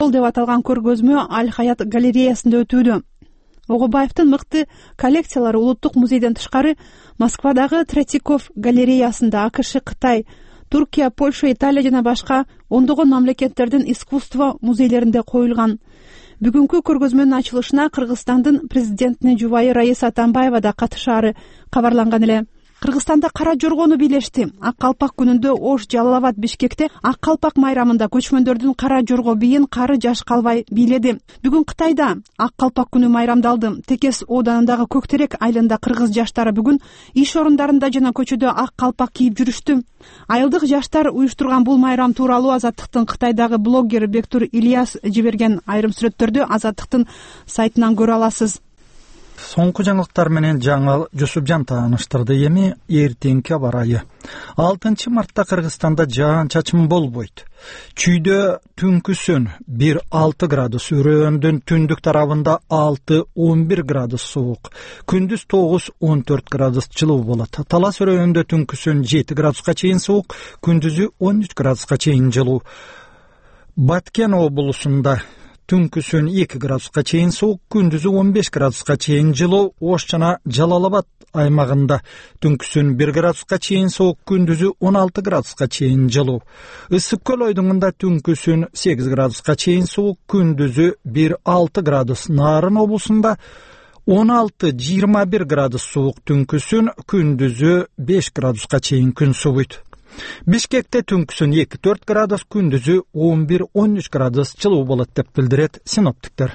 жол деп аталган көргөзмө Аль Хаят галереясында өтүүдө. Огобаевдин мыкты коллекциялары улуттук музейден тышкары Москвадагы Третьяков галереясында АКШ, Кытай, Туркия, Польша, Италия жана башка ондогон мамлекеттердин искусство музейлеринде коюлган. Бүгүнкү көргөзмөнүн ачылышына Кыргызстандын президентинин жубайы Раиса Атамбаева да катышаары кабарланган эле. Кыргызстанда Кара Жоргону бийлешти. Ак калпак күнүндө Ош, Жалал Абад, Бишкекте ак калпак майрамында көчмөндөрдүн Кара Жорго бийин кары жаш калбай бийледи. Бүгүн Кытайда ак калпак күнү майрамдалды. Текес ооданындагы Көктерек айылында кыргыз жаштары бүгүн иш орундарында жана көчөдө ак калпак кийип жүрүштү. Айылдык жаштар уюштурган бул майрам тууралуу Азаттыктын Кытайдагы блоггери Бектур Ильяс жиберген айрым сүрөттөрдү Азаттыктын сайтынан көрө аласыз. Соңку жаңылыктар менен жаңыл Жусупжан тааныштырды. Эми эртеңки аба ырайы. 6 мартта Кыргызстанда жаан-чачын болбойт. Чүйдө түнкүсүн 1-6 градус, өрөөндүн түндүк тарабында 6-11 градус суук, күндүз 9-14 градус жылуу болот. Талас өрөөндө түнкүсүн 7 градуска чейин суук, күндүзү 13 градуска чейин жылуу. Баткен облусунда түнкүсүн 2 градуска чейин суук, күндүзү 15 градуска чейин жылуу. Ош жана Жалал Абад аймагында түнкүсүн 1 градуска чейин суук, күндүзү 16 градуска чейин жылуу. Ысык көл ойдуңунда түнкүсүн 8 градуска чейин суук, күндүзү 1-6 градус. Нарын облусунда 16-21 градус суук, түнкүсүн, күндүзү 5 градуска чейин күн сууйт. Бишкекте түнкүсүн 2-4 градус, күндүзү 11-13 градус жылуу болот деп билдирет синоптиктер.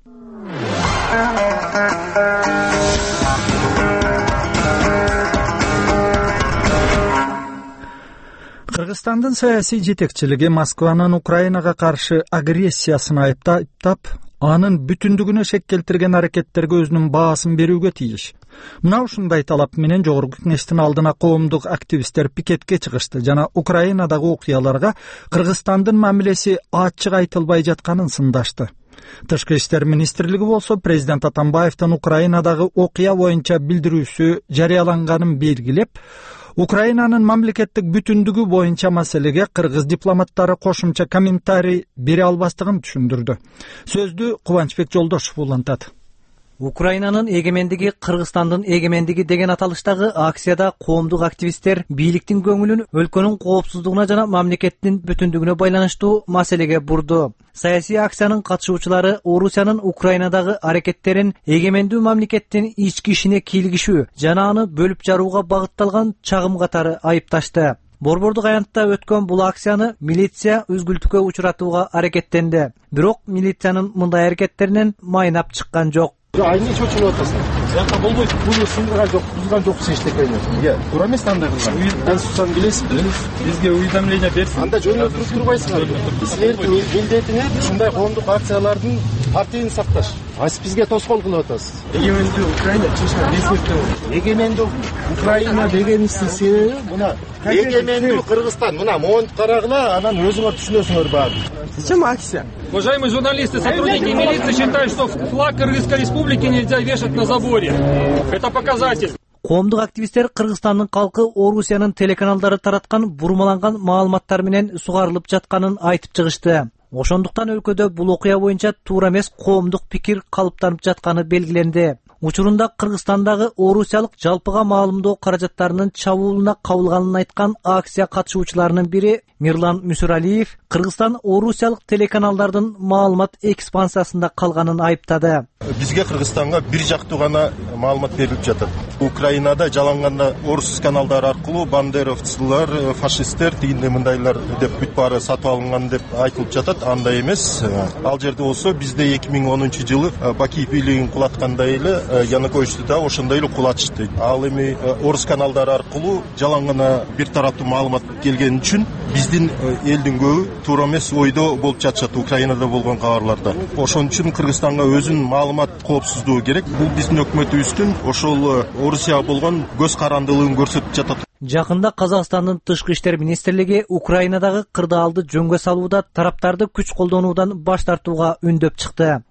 Кыргызстандын саясий жетекчилиги Москванын Украинага каршы агрессиясын айыптап, анын бүтүндүгүнө шек келтирген аракеттерге өзүнүн баасын берүүгө тийиш. Мына ушундай талап менен Жогорку Кеңештин алдына коомдук активисттер пикетке чыгышты жана Украинадагы окуяларга Кыргызстандын мамилеси ачык айтылбай жатканын сындашты. Тышкы иштер министрлиги болсо президент Атамбаевдин Украинадагы окуя боюнча билдирүүсү жарыяланганын белгилеп, Украинанын мамлекеттик бүтүндүгү боюнча маселеге кыргыз дипломаттары кошумча комментарий бере албастыгын түшүндүрдү. Сөздү Кубанычбек Жолдошев улантат. Украинанын эгемендиги Кыргызстандын эгемендиги деген аталыштагы акцияда коомдук активисттер бийликтин көңүлүн өлкөнүн коопсуздугуна жана мамлекеттин бүтүндүгүнө байланыштуу маселеге бурду. Саясий акциянын катышуучулары Орусиянын Украинадагы аракеттерин эгемендүү мамлекеттин ички ишине кийлигишүү жана аны бөлүп жарууга багытталган чагым катары айыпташты. Борбордук аянтта өткөн бул акцияны милиция үзгүлтүккө учуратууга аракеттенди. Бирок милициянын мындай аракеттеринен майнап чыккан жок. Айны чочулуп атасың. Сака болбойт, буну сындырган жок, бузган жок эчтекени. Туура эмес андай кылган. Конституцияны билесизби? Бизге уведомление берсин. Анда жөнөтүп турбайсыңар. Силердин милдетиңер ушундай коомдук акциялардын партияны сакташ. Бизге тоскоол кылып атасыз. Эгемендүү Украина чечим ресмиктөө. Эгемендүү Украина дегенибиздин себеби мына эгемендүү Кыргызстан. Мына монт карагыла, анан өзүңөр түшүнөсүңөр баарын. Зачем акция? Уважаемые журналисты, сотрудники милиции считают, что флаг Кыргызской республики нельзя вешать на заборе. Это показатель. Коомдук активисттер Кыргызстандын калкы Орусиянын телеканалдары тараткан бурмаланган маалыматтар менен сугарылып жатканын айтып чыгышты. Ошондуктан өлкөдө бул окуя боюнча туура эмес коомдук пикир калыптанып жатканы белгиленди. Учурунда Кыргызстандагы орусиялык жалпыга маалымдоо каражаттарынын чабуулуна кабылганын айткан акция катышуучуларынын бири Мирлан Мүсүралиев Кыргызстан орусиялык телеканалдардын маалымат экспансиясында калганын айыптады. Бизге Кыргызстанга бир жактуу гана маалымат берилип жатат. Украинада жаланганда орус каналдары аркылуу бандеровцулар, фашисттер, тигиндей мындайлар деп бүт баары сатып алынган деп айтылып жатат. Андай эмес. Ал жерде болсо бизде 2010 жылы Бакиев бийлигин кулаткандай эле Януковичти да ошондой эле кулатышты. Ал эми орус каналдары аркылуу жалаңгана бир тараптуу маалымат келген үчүн биздин элдин көбү туура эмес ойдо болуп жатышат Украинада болгон кабарларда. Ошон үчүн Кыргызстанга өзүнүн маалымат коопсуздугу керек. Бул биздин өкмөтүбүздүн ошол Орусияга болгон көз карандылыгын көрсөтүп жатат. Жакында Казакстандын тышкы иштер министрлиги Украинадагы кырдаалды жөнгө салууда тараптарды күч колдонуудан баш тартууга үндөп чыкты.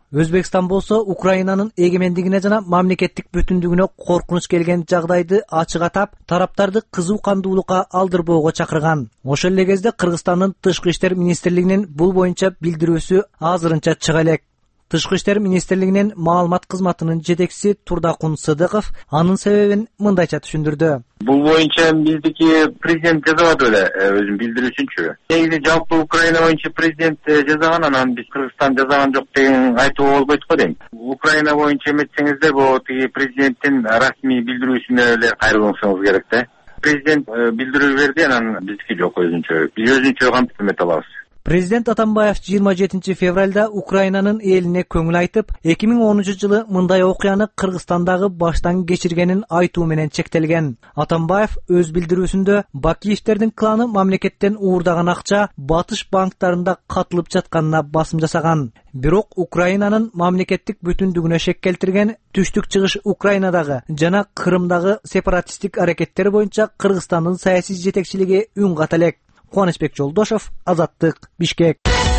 Өзбекстан болсо Украинанын эгемендигине жана мамлекеттик бүтүндүгүнө коркунуч келген жагдайды ачык атап, тараптарды кызуу кандуулукка алдырбоого чакырган. Ошол эле кезде Кыргызстандын Тышкы иштер министрлигинин бул боюнча билдирүүсү азырынча чыга элек. Тышкы иштер министрлигинин маалымат кызматынын жетекчиси Турдакун Сыдыков анын себебин мындайча түшүндүрдү. Бул боюнча биздики президент жазабады эле өзүнүн билдирүүсүнчү. Негизи жалпы Украина боюнча президент жазаган, анан биз Кыргызстан жазаган жок деген айтууга болбойт го дейм. Украина боюнча эметсеңиздер, бул тиги президенттин расмий билдирүүсүнө эле кайрылсаңыз керек да. Президент билдирүү берди, анан биздики жок өзүнчө. Биз өзүнчө кантип эмете алабыз. Президент Атамбаев 27 февралда Украинанын элине көңүл айтып, 2010-жылы мындай окуяны Кыргызстандагы баштан кечиргенин айтуу менен чектелген. Атамбаев өз билдирүүсүндө Бакиевтердин кланы мамлекеттен уурдаган акча батыш банктарында катылып жатканына басым жасаган. Бирок Украинанын мамлекеттик бүтүндүгүнө шек келтирген түштүк чыгыш Украинадагы жана Крымдагы сепаратисттик аракеттер боюнча Кыргызстандын саясий жетекчилиги үн ката элек. Кубанычбек Жолдошов, Азаттык, Бишкек.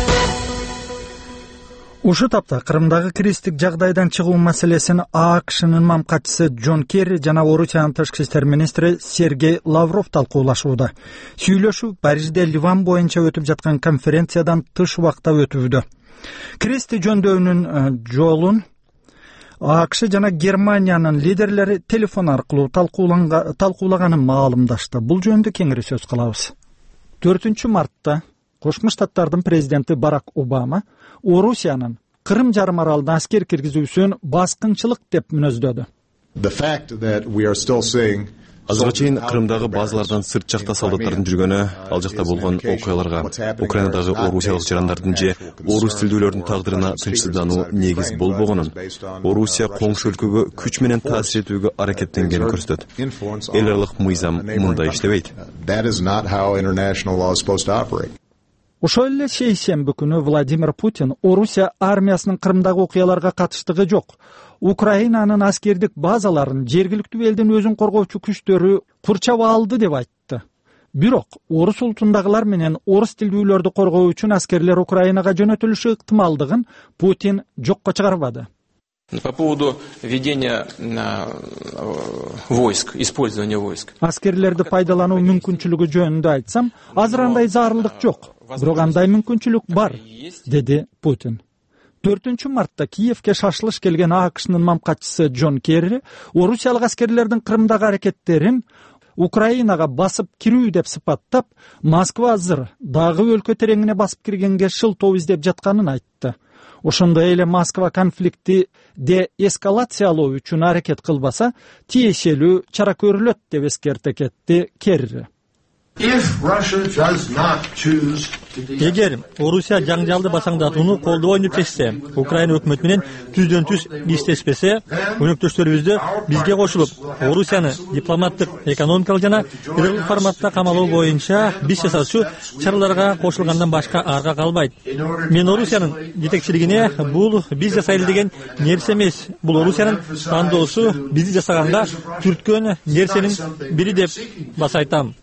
Ушул тапта Крымдагы кризистик жагдайдан чыгуу маселесин АКШнын мамкатчысы Джон Керри жана Орусиянын тышкы иштер министри Сергей Лавров талкуулашууда. Сүйлөшүү Парижде Ливан боюнча өтүп жаткан конференциядан тыш убакта өтүүдө. Кризисти жөндөөнүн жолун АКШ жана Германиянын лидерлери телефон аркылуу талкуулаганын маалымдашты. Бул жөнүндө кеңири сөз кылабыз. 4 мартта Кошмо Штаттардын президенти Барак Обама Орусиянын Крым жарым аралына аскер киргизүүсүн баскынчылык деп мүнөздөдү. Азыркы чейин Крымдагы базалардан сырт жакта солдаттардын жүргөнү, ал жакта болгон окуяларга, Украинадагы орусиялык жарандардын же орус тилдүүлөрдүн тагдырына тынчсыздануу негиз болбогонун, Орусия коңшу өлкөгө күч менен таасир этүүгө аракеттенгенин көрсөтөт. Эл аралык мыйзам мындай иштебейт. Ошол эле шейшемби күнү Владимир Путин Орусия армиясынын Крымдагы окуяларга катыштыгы жок, Украинанын аскердик базаларын жергиликтүү элдин өзүн коргоочу күчтөрү курчап алды деп айтты. Бирок орус улутундагылар менен орус тилдүүлөрдү коргоо үчүн аскерлер Украинага жөнөтүлүшү ыктымалдыгын Путин жокко чыгарбады. По поводу ведения войск, использования войск. Аскерлерди пайдалануу мүмкүнчүлүгү жөнүндө айтсам, азыр андай зарылдык жок. Бирок андай мүмкүнчүлүк бар, деди Путин. 4 мартта Киевке шашылыш келген АКШнын мамкатчысы Джон Керри орусиялык аскерлердин Крымдагы аракеттерин Украинага басып кирүү деп сыпаттап, Москва азыр дагы өлкө тереңине басып киргенге шылтоо издеп жатканын айтты. Ошондой эле Москва конфликти деэскалациялоо үчүн аракет кылбаса, тиешелүү чара көрүлөт деп эскерте кетти Керри. Эгер Орусия жаңжалды басаңдатууну колдобойм деп чечсе, Украина өкмөтү менен түздөн түз иштешпесе, өнөктөштөрүбүздү бизге кошулуп, Орусияны дипломаттык, экономикалык жана ыргылык форматта камалоо боюнча биз жасаучу чараларга кошулгандан башка арга калбайт. Мен Орусиянын жетекчилигине бул биз жасайлы деген нерсе эмес, бул Орусиянын тандоосу бизди жасаганга түрткөн нерсенин бири деп баса айтам.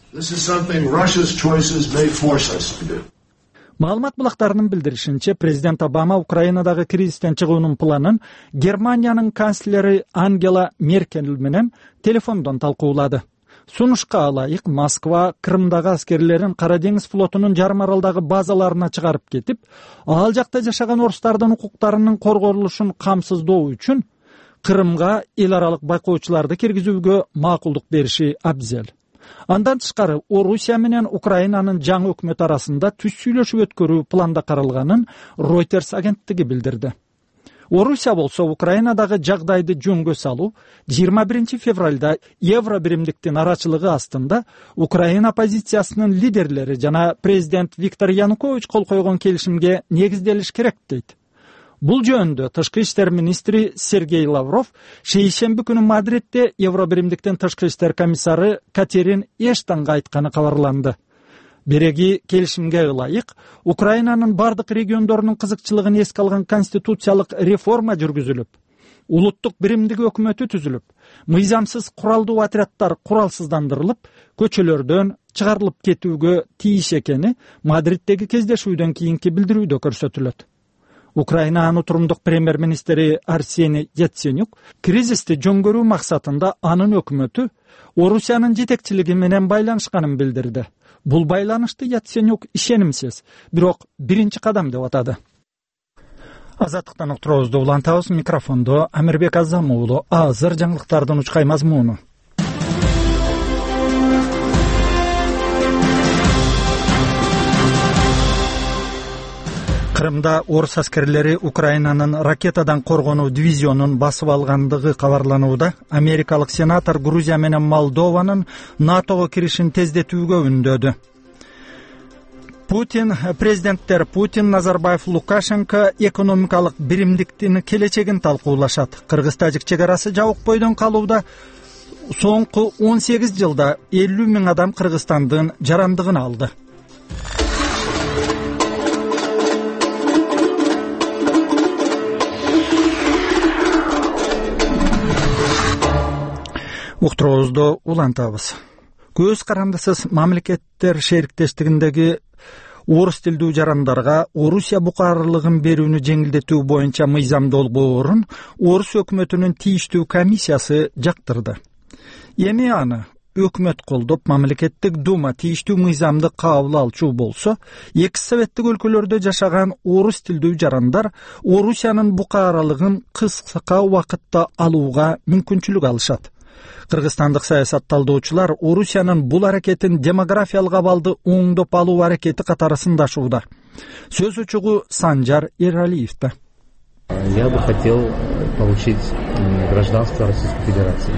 Маалымат булактарынын билдиришинче, президент Обама Украинадагы кризистен чыгуунун планын Германиянын канцлери Ангела Меркель менен телефондон талкуулады. Сунушка ылайык Москва Крымдагы аскерлерин Кара деңиз флотунун жарым аралдагы базаларына чыгарып кетип, ал жакта жашаган орустардын укуктарынын корголушун камсыздоо үчүн Крымга эл аралык байкоочуларды киргизүүгө макулдук бериши абзел. Андан тышкары Орусия менен Украинанын жаңы өкмөт арасында түз сүйлөшүү өткөрүү планда каралганын Reuters агенттиги билдирди. Орусия болсо Украинадагы жагдайды жөнгө салуу 21 февралда евро биримдиктин арачылыгы астында Украина оппозициясынын лидерлери жана президент Виктор Янукович кол койгон келишимге негизделиш керек дейт. Бул жөнүндө тышкы иштер министри Сергей Лавров шейшемби күнү Мадридде евро биримдиктин тышкы иштер комиссары Катерин Эштонго айтканы кабарланды. Береги келишимге ылайык Украинанын бардык региондорунун кызыкчылыгын эске алган конституциялык реформа жүргүзүлүп, улуттук биримдик өкмөтү түзүлүп, мыйзамсыз куралдуу отряддар куралсыздандырылып, көчөлөрдөн чыгарылып кетүүгө тийиш экени Мадриддеги кездешүүдөн кийинки билдирүүдө көрсөтүлөт. Украинанын утурумдук премьер-министри Арсений Яценюк кризисти жөнгөрүү максатында анын өкмөтү Орусиянын жетекчилиги менен байланышканын билдирди. Бул байланышты Яценюк ишенимсиз, бирок биринчи кадам деп атады. Азаттыктан уктуруубузду улантабыз. Микрофондо Амирбек Азам уулу. Азыр жаңылыктардын учкай мазмуну. Крымда орус аскерлери Украинанын ракетадан коргонуу дивизионун басып алгандыгы кабарланууда. Америкалык сенатор Грузия менен Молдованын НАТОго киришин тездетүүгө үндөдү. Президенттер Путин, Назарбаев, Лукашенко экономикалык биримдиктин келечегин талкуулашат. Кыргыз-тажик чек арасы жабык бойдон калууда. Соңку 18 жылда 50 миң адам Кыргызстандын жарандыгын алды. Уктуруубузду улантабыз. Көз карандысыз мамлекеттер шериктештигиндеги орус тилдүү жарандарга Орусия букарлыгын берүүнү жеңилдетүү боюнча мыйзам долбоорун орус өкмөтүнүн тийиштүү комиссиясы жактырды. Эми аны өкмөт колдоп, мамлекеттик дума тийиштүү мыйзамды кабыл алчу болсо, экс советтик өлкөлөрдө жашаган орус тилдүү жарандар Орусиянын букаралыгын кыска убакытта алууга мүмкүнчүлүк алышат. Кыргызстандык саясат талдоочулар Орусиянын бул аракетин демографиялык абалды оңдоп алуу аракети катары сындашууда. Сөз учугу Санжар Эралиевде. Я бы хотел получить гражданство Российской Федерации.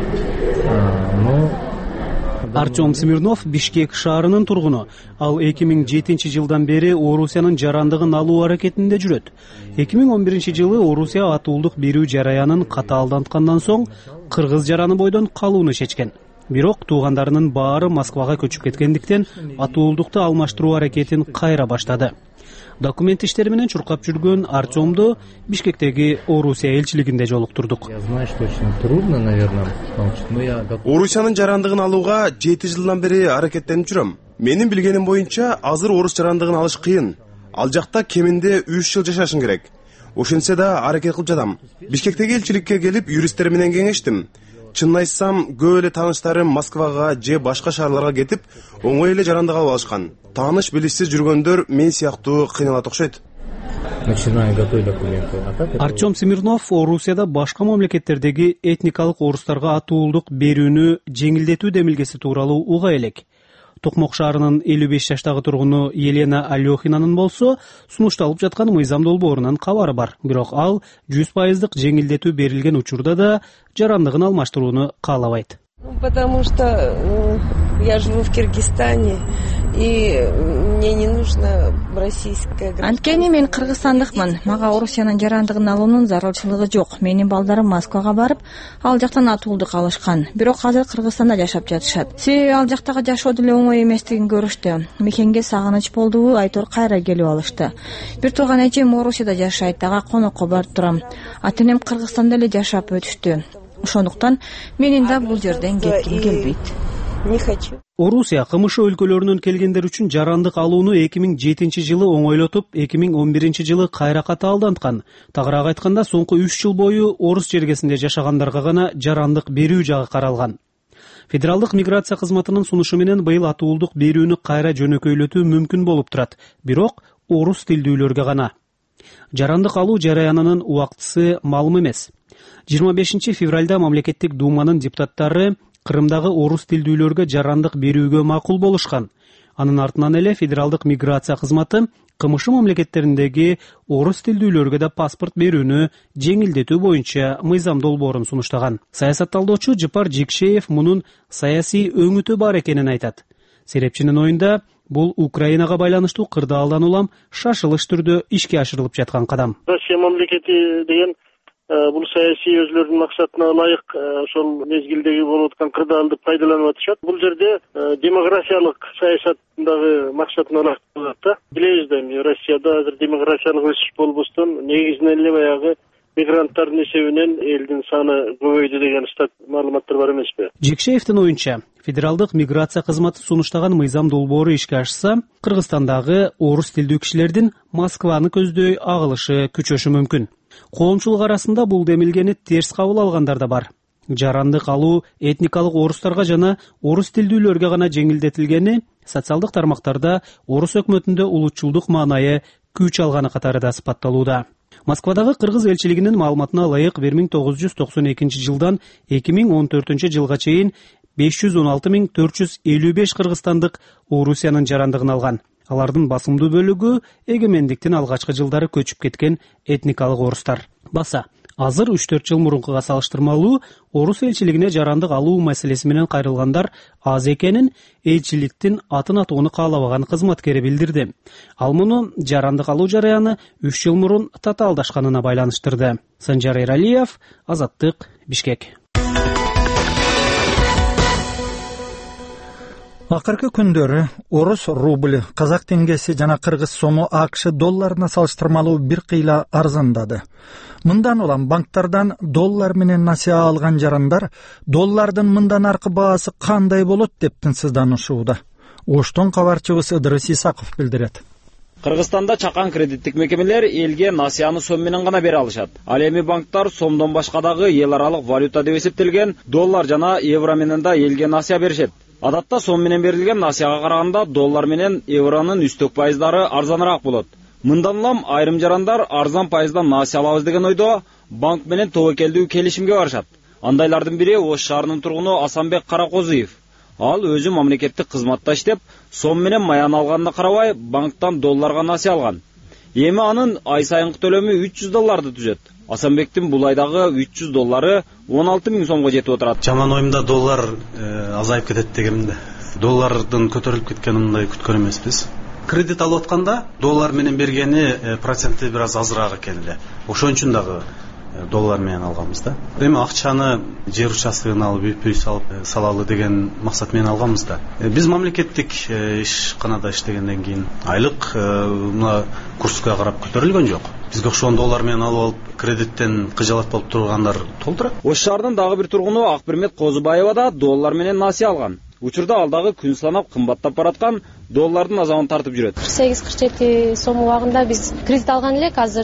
Артем Смирнов Бишкек шаарынын тургуну. Ал 2007 жылдан бери Орусиянын жарандыгын алуу аракетинде жүрөт. 2011 жылы Орусия атуулдук берүү жараянын катаалданткандан соң кыргыз жараны бойдон калууну чечкен. Бирок туугандарынын баары Москвага көчүп кеткендиктен атуулдукту алмаштыруу аракетин кайра баштады. Документ иштери менен чуркап жүргөн Артемду Бишкектеги Орусия элчилигинде жолуктурдук. Я знаю, что очень трудно, наверное, Орусиянын жарандыгын алууга 7 жылдан бери аракеттенип жүрөм. Менин билгеним боюнча азыр орус жарандыгын алыш кыйын. Ал жакта кеминде 3 жыл жашашың керек. Ошентсе да аракет кылып жатам. Бишкектеги элчиликке келип юристтер менен кеңештим. Чынын айтсам, көп эле тааныштарым Москвага же башка шаарларга кетип, оңой эле жарандык алып алышкан. Тааныш билишсиз жүргөндөр мен сыяктуу кыйналат окшойт. Артем Смирнов Орусияда башка мамлекеттердеги этникалык орустарга атуулдук берүүнү жеңилдетүү демилгеси тууралуу уга элек. Токмок шаарынын 55 жаштагы тургуну Елена Алёхинанын болсо, сунушталып жаткан мыйзам долбоорунан кабары бар. Бирок ал 100% жеңилдетүү берилген учурда да жарандыгын алмаштырууну каалабайт. Потому что я живу в Киргизстане, и мне не нужно российское гражданство. Анткени мен кыргызстандыкмын. Мага Орусиянын жарандыгын алуунун зарылчылыгы жок. Менин балдарым Москвага барып, ал жактан атуулдук алышкан. Бирок азыр Кыргызстанда жашап жатышат. Себеби ал жактагы жашоо деле оңой эместигин көрүштү. Мекенге сагыныч болдубу, айтор кайра келип алышты. Бир тууган эжем Орусияда жашайт, ага конокко барып турам. Ата энем Кыргызстанда эле жашап өтүштү. Ошондуктан менин да бул жерден кетким келбейт. Не хочу. Орусия кымышы өлкөлөрүнөн келгендер үчүн жарандык алууну 2007 жылы оңойлотуп, 2011 жылы кайра катаалданткан. Тагыраак айтканда, соңку 3 жыл бою орус жергесинде жашагандарга гана жарандык берүү жагы каралган. Федералдык миграция кызматынын сунушу менен быйыл атуулдук берүүнү кайра жөнөкөйлөтүү мүмкүн болуп турат. Бирок орус тилдүүлөргө гана. Жарандык алуу жараянынын убактысы малым эмес. 25 февралда мамлекеттик думанын депутаттары Крымдагы орус тилдүүлөргө жарандык берүүгө макул болушкан. Анын артынан эле федералдык миграция кызматы кымышы мамлекеттериндеги орус тилдүүлөргө да паспорт берүүнү жеңилдетүү боюнча мыйзам долбоорун сунуштаган. Саясатталдоочу Жыпар Жикшеев мунун саясий өңүтү бар экенин айтат. Серепчинин оюнда бул Украинага байланыштуу кырдаалдан улам шашылыш түрдө ишке ашырылып жаткан кадам. Россия мамлекети деген бул саясий өзлөрүнүн максатына ылайык ошол мезгилдеги болуп аткан кырдаалды пайдаланып атышат. Бул жерде демографиялык саясаттагы максатына ылайык болот да. Билебиз да, Россияда азыр демографиялык өсүш болбостон негизинен эле баягы мигранттардын эсебинен элдин саны көбөйдү деген маалыматтар бар эмеспи? Жекшеевдин оюнча, федералдык миграция кызматы сунуштаган мыйзам долбоору ишке ашса, Кыргызстандагы орус тилдүү кишилердин Москваны көздөй агылышы күчөшү мүмкүн. Коомчулук арасында бул демилгени терс кабыл алгандар да бар. Жарандык алуу этникалык орустарга жана орус тилдүүлөргө гана жеңилдетилгени социалдык тармактарда орус өкмөтүндө улутчулдук маанайы күч алганы катары да сыпатталууда. Москвадагы кыргыз элчилигинин маалыматына ылайык 1992 жылдан 2014 жылга чейин 516.455 кыргызстандык Орусиянын жарандыгын алган. Алардын басымдуу бөлүгү эгемендиктин алгачкы жылдары көчүп кеткен этникалык орустар. Баса азыр 3-4 жыл мурункуга салыштырмалуу орус элчилигине жарандык алуу маселеси менен кайрылгандар аз экенин элчиликтин атын атууну каалабаган кызматкери билдирди. Ал муну жарандык алуу жараяны 3 жыл мурун татаалдашканына байланыштырды. Санжар Эралиев, Азаттык, Бишкек. Акыркы күндөрү орус рубль, казак теңгеси жана кыргыз сому АКШ долларына салыштырмалуу бир кыйла арзандады. Мындан улам банктардан доллар менен насыя алган жарандар доллардын мындан аркы баасы кандай болот деп тынчсызданышууда. Оштон кабарчыбыз Ыдырыс Исаков билдирет. Кыргызстанда чакан кредиттик мекемелер элге насыяны сом менен гана бере алышат. Ал эми банктар сомдон башка дагы эл аралык валюта деп эсептелген доллар жана евро менен да элге насыя беришет. Адатта сом менен берилген насыяга караганда доллар менен евронун үстөк пайыздары арзаныраак болот. Мындан улам айрым жарандар арзан пайыздан насыя алабыз деген ойдо банк менен тобокелдүү келишимге барышат. Андайлардын бири Ош шаарынын тургуну Асанбек Каракозуев. Ал өзү мамлекеттик кызматта иштеп, сом менен маян алганына карабай, банктан долларга насыя алган. Эми анын ай сайынкы төлөмү $300 түзөт. Асанбектин бул айдагы $300 16.000 сомго жетип отурат. Жаман оюмда доллар азайып кетет дегенде. Доллардын көтөрүлүп кеткенин мындай күткөн эмеспиз. Кредит алып атканда доллар менен бергени проценти бир аз азыраак экен эле. Ошон үчүн дагы доллар менен алганбыз да. Эми акчаны жер участкын алып үй салалы деген максат менен алганбыз да. Биз мамлекеттик ишканада иштегенден кийин айлык мына курска карап көтөрүлгөн жок. Бизге окшогон доллар менен алып алып кредиттен кыжалат болуп тургандар толтура. Ош шаарынын дагы бир тургуну Акбермет Козубаева да доллар менен насыя алган. Учурда ал дагы күн санап кымбаттап бараткан доллардын азабын тартып жүрөт. 48-47 сом убагында биз кредит алган элек, азыр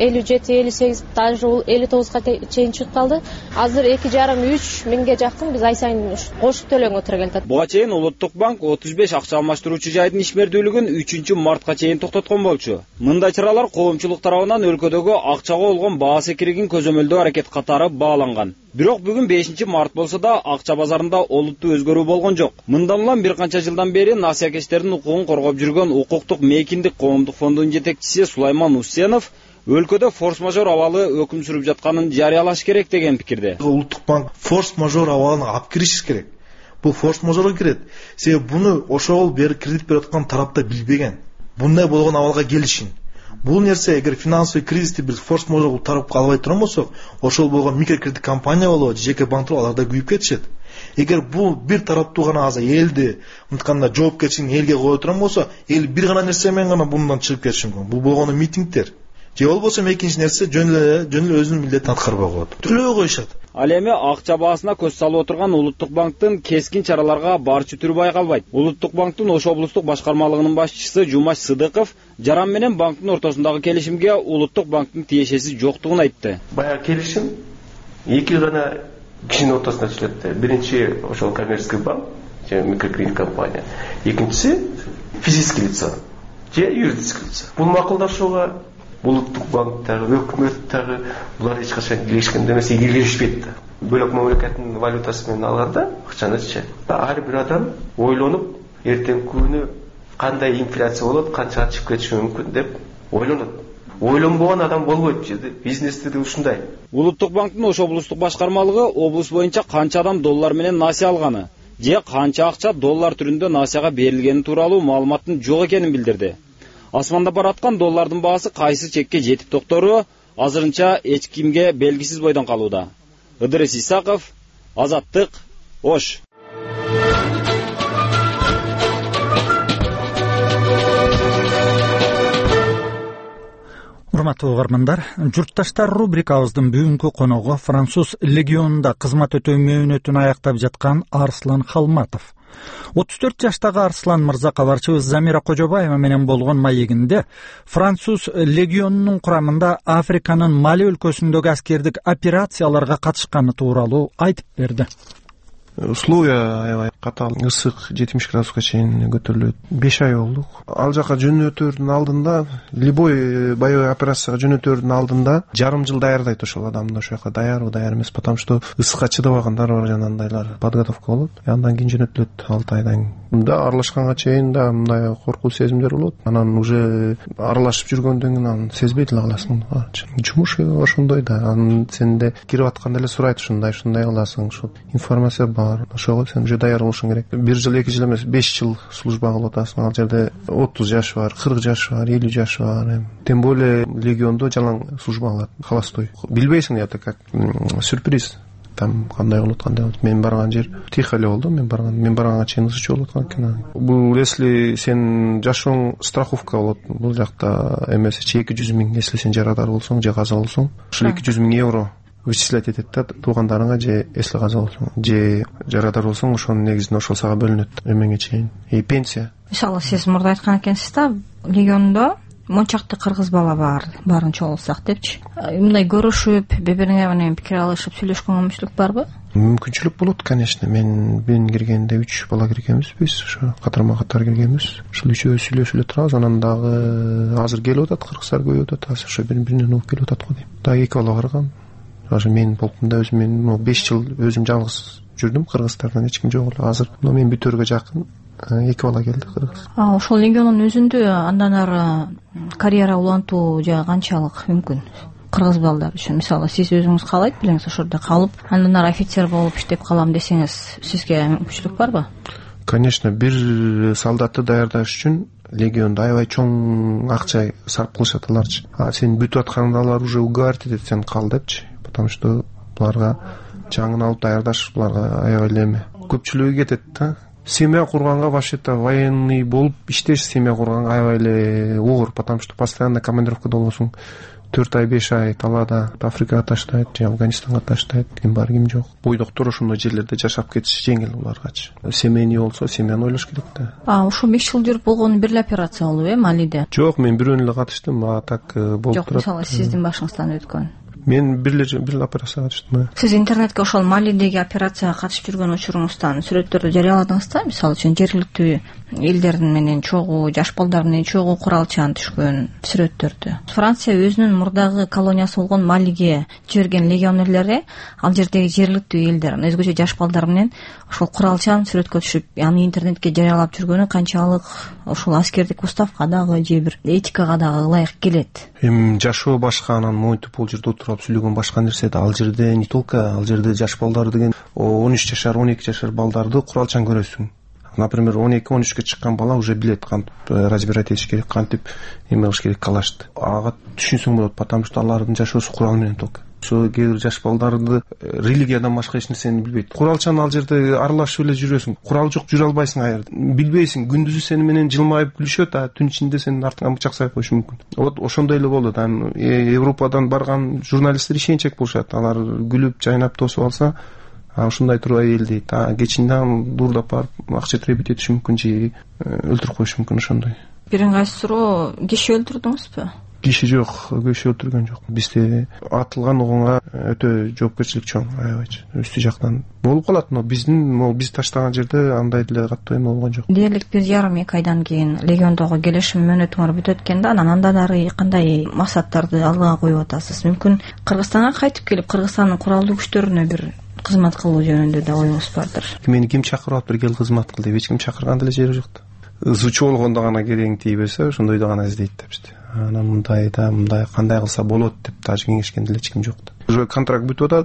57-58, даже 59га чейин чыгып калды. Азыр 2,5-3 миңге жакын биз ай сайын кошуп төлөнгө туура келет. Буга чейин Улуттук банк 35 акча алмаштыруучу жайдын ишмердүүлүгүн 3-мартка чейин токтоткон болчу. Мындай чаралар коомчулук тарабынан өлкөдөгү акчага болгон баа секиригин көзөмөлдөө аракет катары бааланган. Бирок бүгүн 5-март болсо да акча базарында олуттуу өзгөрүү болгон жок. Мындан улам бир канча жылдан бери насыякечтердин укугун коргоп жүргөн Укуктук мейкиндик коомдук фондунун жетекчиси Сулайман Усенов өлкөдө форс-мажор абалы өкүм сүрүп жатканын жарыялаш керек деген пикирде. Улуттук банк форс-мажор абалын алып кириши керек. Бул форс-мажорго кирет. Себеби буну ошол бери кредит берип аткан тарапта билбеген. Мындай болгон абалга келишин. Бул нерсе эгер финансовый кризисти биз форс-мажор тарапка албай турган болсок, ошол болгон микрокредит компания болобу, жеке банктар аларда күйүп кетишет. Эгер бул бир тараптуу гана аза элди мынтканда жоопкерчилигин элге кое турган болсо, эл бир гана нерсе менен гана bundan чыгып кетиши мүмкүн. Бул болгону митингдер. Же болбосо экинчи нерсе жөн эле өзүнүн милдетин аткарбай коет. Төлөбөй коюшат. Ал эми акча баасына көз салып отурган Улуттук банктын кескин чараларга барчу түрү байкалбайт. Улуттук банктын Ош облустук башкармалыгынын башчысы Жумаш Сыдыков жаран менен банктын ортосундагы келишимге Улуттук банктын тиешеси жоктугун айтты. Баягы келишим эки гана кишинин ортосунда түзүлөт. Биринчи ошол коммерческий банк, же микрокредит компания. Экинчиси физическое лицо, же юридическое лицо. Бул макулдашууга Улуттук банктагы, өкмөттөгү булар эч качан келишкен эмес, келишпейт да. Бөлөк мамлекеттин валютасы менен алганда акчанычы. Ар бир адам ойлонуп, эртең күнү кандай инфляция болот, канчага чыгып кетиши мүмкүн деп ойлонот. Ойлонбогон адам болбойт жерде. Бизнесте да ушундай. Улуттук банктын Ош облустук башкармалыгы облус боюнча канча адам доллар менен насыя алганы, же канча акча доллар түрүндө насыяга берилгени тууралуу маалыматтын жок экенин билдирди. Асманда бараткан доллардын баасы кайсы чекке жетип токтору азырынча эч кимге белгисиз бойдон калууда. Ыдырыс Исаков, Азаттык, Ош. саламатсызбы угармандар. Журтташтар рубрикабыздын бүгүнкү коногу француз легионунда кызмат өтөө мөөнөтүн аяктап жаткан Арслан Халматов. 34 жаштагы Арслан мырза кабарчыбыз Замира Кожобаева менен болгон маегинде француз легионунун курамында Африканын Мали өлкөсүндөгү аскердик операцияларга катышканы тууралуу айтып берди. Условия аябай катаал, ысык 70 градуска чейин көтөрүлөт. 5 ай болду. Ал жака жөнөтөрдүн алдында, любой боевой операцияга жөнөтөрдүн алдында жарым жыл даярдайт ошол адамды, ошол жака даярбы, даяр эмес, потому что ысыкка чыдабагандар бар, жанагындайлар подготовка болот. Андан кийин жөнөтүлөт 6 айдан кийин. Да аралашканга чейин да мындай коркуу сезимдер болот. Анан уже аралашып жүргөндөн кийин аны сезбей деле каласың. Жумуш ошондой да. Анан сенде кирип атканда эле сурайт, ушундай кыласың, ушул информация бар. Ошого сен уже даяр болушуң керек. 1 жыл, 2 жыл эмес, 5 жыл служба кылып атасың. Ал жерде 30 жаш бар, 40 жаш бар, 50 жаш бар. Тем более легиондо жалаң служба кылат, холостой. Билбейсиң, это как сюрприз. Там кандай болуп аткан деп. Мен барган жер тихо эле болду. Мен барганга чейин ысычуу болуп аткан экен. Бул если сен жашооң страховка болот. Бул жакта эмес 200 миң, если сен жарадар болсоң, же каза болсоң, ошол 200 миң евро вычислять этет да, туугандарыңа же если каза болсоң, же жарадар болсоң, ошонун негизинде ошол сага бөлүнөт эмеңе чейин. Пенсия. Мисалы сиз мурда айткан экенсиз да, легиондо мончакты кыргыз бала барын чогулсак депчи. Мындай көрүшүп, бири-бирине менен пикир алышып сүйлөшкөнгө мүмкүнчүлүк барбы? Мүмкүнчүлүк болот, конечно. Мен киргенде 3 бала киргенбиз биз, ошо катар киргенбиз. Ошол үчөө сүйлөшүп турабыз. Анан дагы азыр келип атат, кыргыздар көбөйүп атат. Азыр ошо бири-биринен угуп келип атат го дейм. Дагы 2 бала барган. Азыр менин полкумда өзүм, мен 5 жыл өзүм жалгыз жүрдүм, кыргыздардан эч ким жок эле. Азыр мен бүтөргө жакын 2 бала келди кыргыз. Ошол легиондун өзүндө андан ары карьера улантуу же канчалык мүмкүн? Кыргыз балдар үчүн мисалы сиз өзүңүз каалайт белеңиз ошордо калып, андан ары офицер болуп иштеп калам десеңиз, сизге мүмкүнчүлүк барбы? Конечно, бир солдатты даярдаш үчүн легиондо аябай чоң акча сарп кылышат аларчы. Сен бүтүп атканда алар уже уговаривать этет, сен кал депчи. Потому что буларга жаңын алып даярдаш буларга аябай эле эме. Көпчүлүгү кетет да. Семья курганга вообще-то военный болуп иштеш, семья курганга аябай эле оор, потому что постоянно командировкада болосуң. 4 ай, 5 ай талаада, Африкага таштайт, же Афганистанга таштайт, ким бар, ким жок. Бойдоктор ошондой жерлерде жашап кетиш жеңил буларгачы. Семейный болсо, семьяны ойлош керек да. Ушул 5 жыл жүрүп болгон бир эле операция болду, Малиде? Жок, мен бирөөнү эле катыштым, так болуп турат. Жок, мисалы сиздин башыңыздан өткөн. Мен бир эле операцияга катыштым. Сиз интернетке ошол Малидеги операцияга катышып жүргөн учуруңуздан сүрөттөрдү жарыяладыңыз да? Мисалы үчүн жергиликтүү элдердин менен чогуу, жаш балдар менен чогуу куралчан түшкөн сүрөттөрдү. Франция өзүнүн мурдагы колониясы болгон Малиге жиберген легионерлери ал жердеги жергиликтүү элдер, өзгөчө жаш балдар менен ошол куралчан сүрөткө түшүп, аны интернетке жарыялап жүргөнү канчалык ошол аскердик уставка дагы же бир этикага дагы ылайык келет? Жашоо башка, анан монтип бул жерде отуруп сүйлөгөн башка нерсе да. Ал жерде не только, ал жерде жаш балдар деген 13 жашар, 12 жашар балдарды куралчан көрөсүң. Например, 12-13 чыккан бала уже билет кантип разбирать этиш керек, кантип эме кылыш керек калашты. Ага түшүнсөң болот, потому что алардын жашоосу курал менен только. Ошо кээ бир жаш балдарды религиядан башка эч нерсени билбейт. Куралчан ал жерде аралашып эле жүрөсүң. Курал жок, жүрө албайсың аяр. Билбейсиң, күндүзү сени менен жылмайып күлүшөт, түн ичинде сенин артыңан бычак саап коюшу мүмкүн. Вот ошондой эле болду. Европадан барган журналисттер ишенчек болушат. Алар күлүп, жайнап тосуп алса, ушундай турбай эл дейт. Кечинен дурдап барып акча требить этиши мүмкүн, же өлтүрүп коюшу мүмкүн ошондой. Биринкайсы суроо, киши өлтүрдүңүзбү? Киши жок, киши өлтүргөн жок. Бизде атылган угунга өтө жоопкерчилик чоң, аябайчы. Үстү жактан болуп калат, но биз таштаган жерде андай деле катуу эме болгон жок. Дээрлик 1,5-2 айдан кийин легиондогу келишим мөөнөтүңөр бүтөт экен да, анан ары кандай максаттарды алдыга коюп атасыз? Мүмкүн Кыргызстанга кайтып келип, Кыргызстандын куралдуу күчтөрүнө бир кызмат кылуу жөнүндө да оюңуз бардыр? Мени ким чакырып алып бир кел кызмат кыл деп эч ким чакырган деле жери жок да. Звучу болгондо гана керең тие берсе, ошондойдо гана издейт депчи. Анан мындай кандай кылса болот деп даже кеңешкен деле эч ким жок да. Уже контракт бүтүп атат,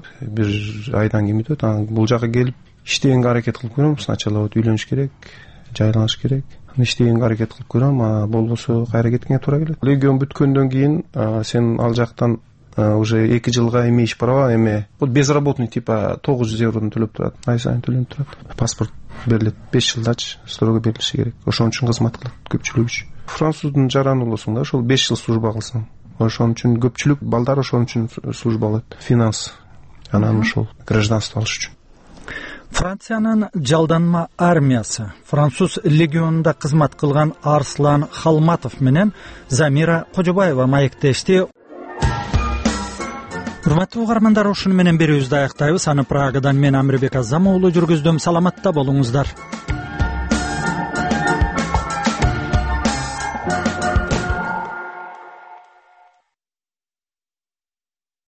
1 айдан кийин бүтөт. Анан бул жака келип иштегенге аракет кылып көрөм. Сначала вот үйлөнүш керек, жайланыш керек. Иштегенге аракет кылып көрөм, болбосо кайра кеткенге туура келет. Легион бүткөндөн кийин сен ал жактан уже 2 жылга имеешь право эме, вот безработный типа 900 евродон төлөп турат, ай сайын төлөнүп турат. Паспорт берилет 5 жылдачы, строго берилиши керек. Ошон үчүн кызмат кылат көпчүлүк үчүн. Француздун жараны болосуң да, ошол 5 жыл служба кылсаң, ошон үчүн көпчүлүк балдар ошон үчүн служба алат. Финанс, анан ошол гражданство алыш үчүн. Франциянын жалданма армиясы француз легионунда кызмат кылган Арслан Халматов менен Замира Кожобаева маектешти. Урматтуу угармандар, ушуну менен берүүбүздү аяктайбыз. Аны Прагадан мен Амирбек Азам уулу жүргүздүм. Саламатта болуңуздар.